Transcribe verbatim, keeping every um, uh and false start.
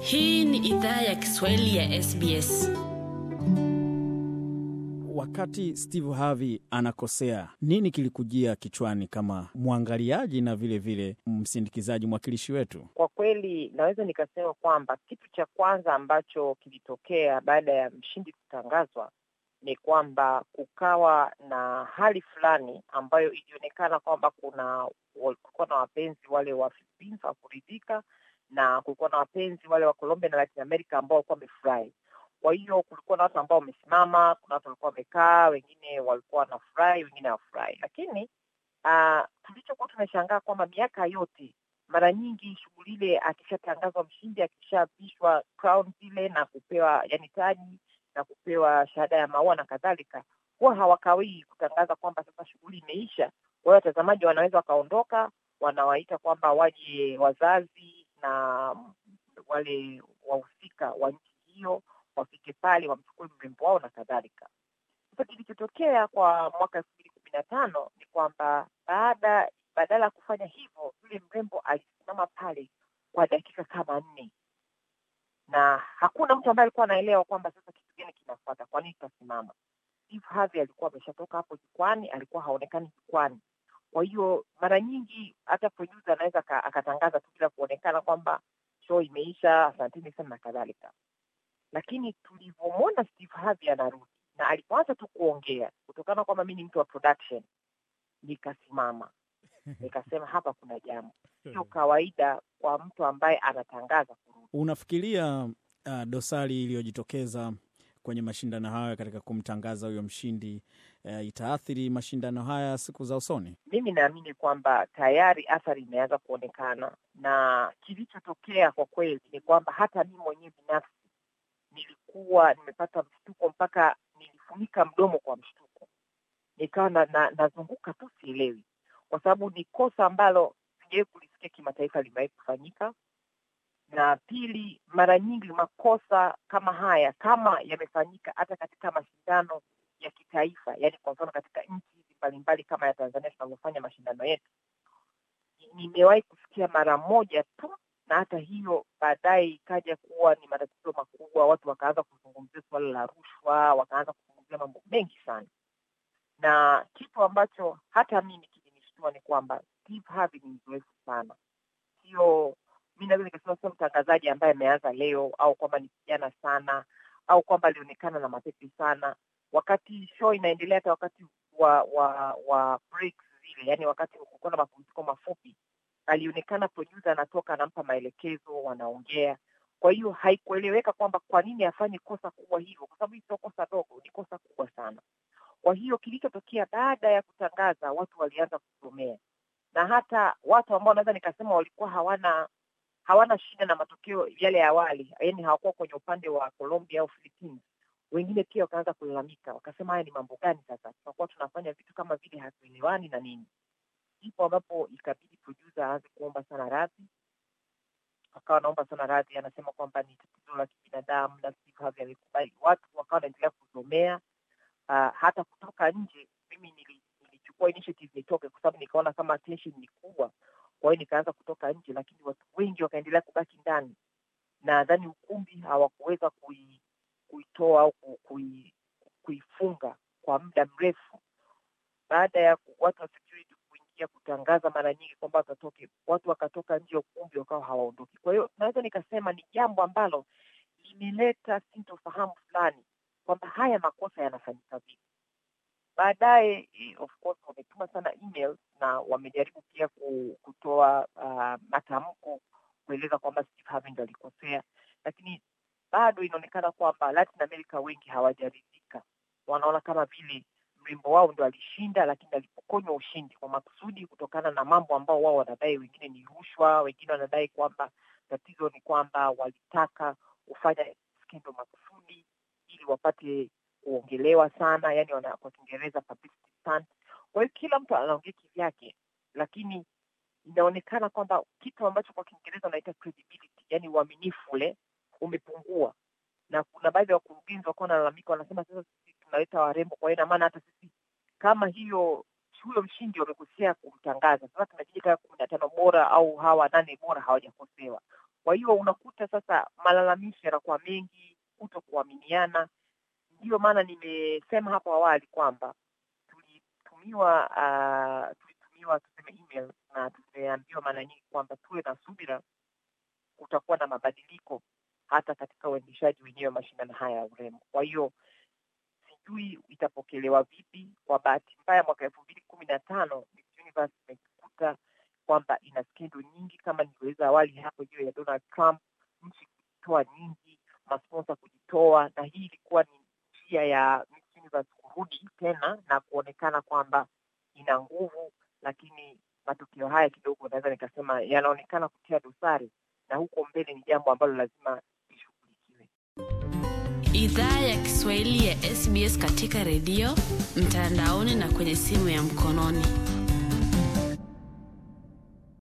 Hii ni idhaa ya Kiswahili ya S B S. Wakati Steve Harvey anakosea, nini kilikujia kichwani kama mwangaliaji na vile vile msindikizaji, mwakilishi wetu? Kwa kweli naweza nikasema kwamba kitu cha kwanza ambacho kilitokea baada ya mshindi kutangazwa ni kwamba kukawa na hali fulani ambayo ilionekana kwamba kuna kulikuwa na wapenzi wale wa Philippines wa kuridhika, na kulikuwa na wapenzi wale wa Colombia na Latin America ambao walikuwa wamefurahi. Kwa hiyo kulikuwa na watu ambao wamesimama, kuna watu walikuwa wamekaa, wengine walikuwa wanafurahi, wengine hawafurahi. Lakini uh, tulichokuwa tunashangaa kwamba miaka yote mara nyingi shughuli ile akishatangazwa mshindi, akishavishwa crown zile na kupewa yani taji na kupewa shahada ya maua na kadhalika, huwa hawakawii kutangaza kwamba sasa shughuli imeisha. Kwa hiyo watazamaji wanaweza wakaondoka, wanawaita kwamba waje wazazi na wale wahusika wa nchi hiyo wafike pale wamchukue mrembo wao na kadhalika. Sasa kilichotokea kwa mwaka elfu mbili kumi na tano ni kwamba baada badala ya kufanya hivyo, yule mrembo alisimama pale kwa dakika kama nne, na hakuna mtu ambaye alikuwa anaelewa kwamba sasa kitu gani kinafuata, kwa nini tasimama. Steve Harvey alikuwa ameshatoka hapo jukwani, alikuwa haonekani jukwani. Kwa hiyo mara nyingi hata producer anaweza akatangaza tu bila kuonekana kwamba show imeisha, asanteni sana na kadhalika. Lakini tulivyomwona Steve Harvey anarudi na alipoanza tu kuongea, kutokana kwamba mimi ni mtu wa production, nikasimama nikasema hapa kuna jambo sio kawaida kwa mtu ambaye anatangaza kurudi. Unafikiria uh, dosari iliyojitokeza kwenye mashindano haya katika kumtangaza huyo mshindi uh, itaathiri mashindano haya siku za usoni? Mimi naamini kwamba tayari athari imeanza kuonekana, na kilichotokea kwa kweli ni kwamba hata mimi mwenyewe binafsi nilikuwa nimepata mshtuko mpaka nilifunika mdomo kwa mshtuko. Nikawa na, na, nazunguka tu sielewi, kwa sababu ni kosa ambalo sijawahi kulisikia kimataifa limewahi kufanyika. Na pili, mara nyingi makosa kama haya kama yamefanyika hata katika mashindano ya kitaifa, yani kwa mfano katika nchi mbalimbali kama ya Tanzania tunavyofanya mashindano yetu, nimewahi kusikia mara moja tu, na hata hiyo baadaye ikaja kuwa ni matatizo makubwa. Watu wakaanza kuzungumzia swala la rushwa, wakaanza kuzungumzia mambo mengi sana. Na kitu ambacho hata mimi kilinishtua ni kwamba Steve Harvey ni mzoefu sana. Sio mimi naweza nikasema sio mtangazaji ambaye ameanza leo, au kwamba ni kijana sana, au kwamba alionekana na mapepe sana. Wakati show inaendelea, hata wakati wa wa wa breaks zile, yani wakati kulikuwa na mapumziko mafupi, alionekana producer anatoka anampa maelekezo, wanaongea. Kwa hiyo haikueleweka kwamba kwa nini afanye kosa kubwa hivyo, kwa sababu sio kosa dogo, ni kosa kubwa sana. Kwa hiyo kilichotokea baada ya kutangaza, watu walianza kusomea, na hata watu ambao naweza nikasema walikuwa hawana hawana shida na matokeo yale ya awali, yaani hawakuwa kwenye upande wa Colombia au Philippines, wengine pia wakaanza kulalamika, wakasema haya ni mambo gani sasa, tunakuwa tunafanya vitu kama vile hatuelewani na nini. Ndipo ambapo ikabidi producer aanze kuomba sana radhi. Akawa naomba sana radhi, anasema kwamba ni tatizo la kibinadamu, na Steve Harvey alikubali. Watu wakawa wanaendelea kusomea, uh, hata kutoka nje. Mimi nilichukua initiative nitoke, kwa sababu nikaona kama attention ni kubwa. Kwa hiyo nikaanza kutoka nje, lakini watu wengi wakaendelea kubaki ndani, na nadhani ukumbi hawakuweza kui, kuitoa au kui, kuifunga kwa muda mrefu. Baada ya watu wa security kuingia kutangaza mara nyingi kwamba watatoke, watu wakatoka nje ya ukumbi, wakawa hawaondoki. Kwa hiyo naweza nikasema ni jambo ambalo limeleta sintofahamu fulani kwamba haya makosa yanafanyika vipi. Baadaye of course wametuma sana email na wamejaribu pia kutoa uh, matamko kueleza kwamba Steve Harvey ndiye alikosea, lakini bado inaonekana kwamba Latin America wengi hawajaridhika. Wanaona kama vile mrembo wao ndio alishinda, lakini alipokonywa ushindi kwa makusudi, kutokana na mambo ambao wao wanadai. Wengine ni rushwa, wengine wanadai kwamba tatizo ni kwamba walitaka kufanya skendo makusudi ili wapate kuongelewa sana, yani wana kwa Kiingereza publicity stunt. Kwa hiyo kila mtu anaongea kivyake, lakini inaonekana kwamba kitu ambacho kwa Kiingereza wanaita credibility, yani uaminifu ule umepungua. Na kuna baadhi ya wakurugenzi wako wanalalamika, wanasema sasa sisi tunaleta warembo, kwa hiyo na maana hata sisi kama hiyo huyo mshindi wamekosea kumtangaza, sasa tunajita kumi na tano bora au hawa nane bora hawajakosewa. Kwa hiyo unakuta sasa malalamishi yanakuwa mengi, kutokuaminiana. Ndio maana nimesema hapo awali kwamba tulitumiwa uh, tulitumiwa tuseme email na tumeambiwa mara nyingi kwamba tuwe na subira, kutakuwa na mabadiliko hata katika uendeshaji wenyewe mashindano haya ya urembo. Kwa hiyo sijui itapokelewa vipi. Kwa bahati mbaya mwaka elfu mbili kumi na tano Miss Universe imekuta kwamba ina skendo nyingi kama niliweza awali hapo juu ya Donald Trump, nchi kutoa nyingi, masponsa kujitoa, na hii ilikuwa ni njia ya Miss Universe kurudi tena na kuonekana kwamba ina nguvu, lakini matokeo haya kidogo naweza nikasema yanaonekana kutia dosari, na huko mbele ni jambo ambalo lazima lishughulikiwe. Idhaa ya Kiswahili ya S B S katika redio, mtandaoni na kwenye simu ya mkononi.